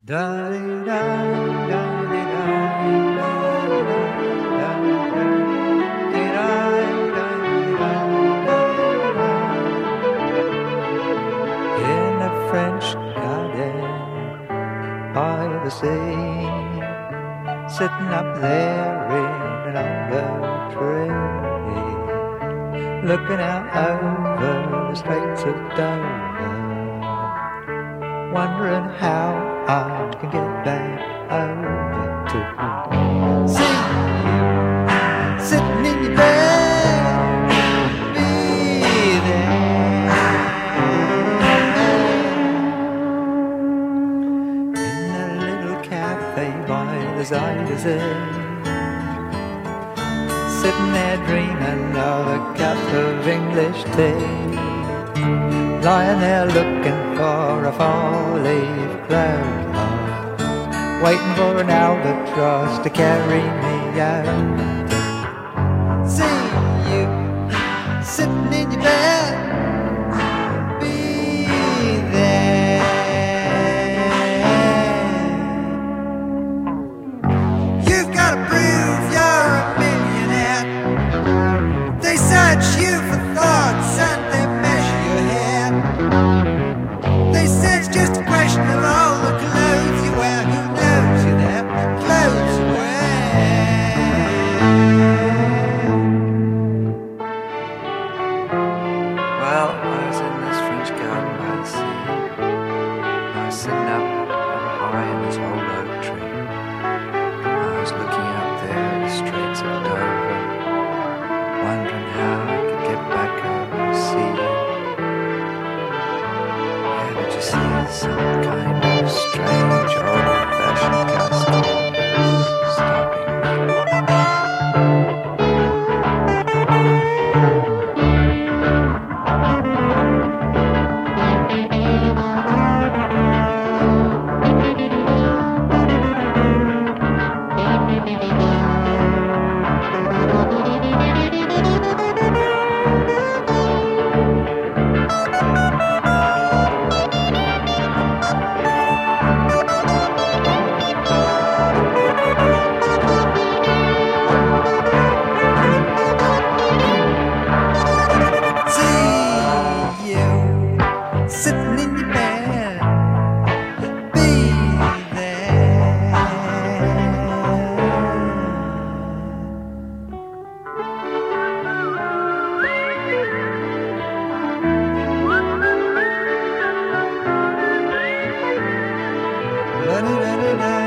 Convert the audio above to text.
Da di da da di da da da da di da da di da. In a French garden by the sea, sitting up there in an olive tree, looking out over the Straits of Dover, wondering how I can get back over to see you sitting in your bed, be there in a little cafe by the Zuyder Zee, sitting there dreaming of a cup of English tea, lying there looking for a four-leaf cloud, waiting for an albatross to carry me out. See you sitting in your bed, be there. You've got to prove you're a millionaire. They search you for thoughts and they measure your hair. They say it's just a question of all the clothes you wear. Who knows you there? Clothes you wear. Well, I was in this French garden by the sea. I was sitting up high in this old oak tree. I was looking out there at the Straits of Dover, wondering how I could get back over to see you. Haven't you seen some kind of strange old-fashioned castle stopping me? Sitting in your bed, be there. La-da-da-da-da.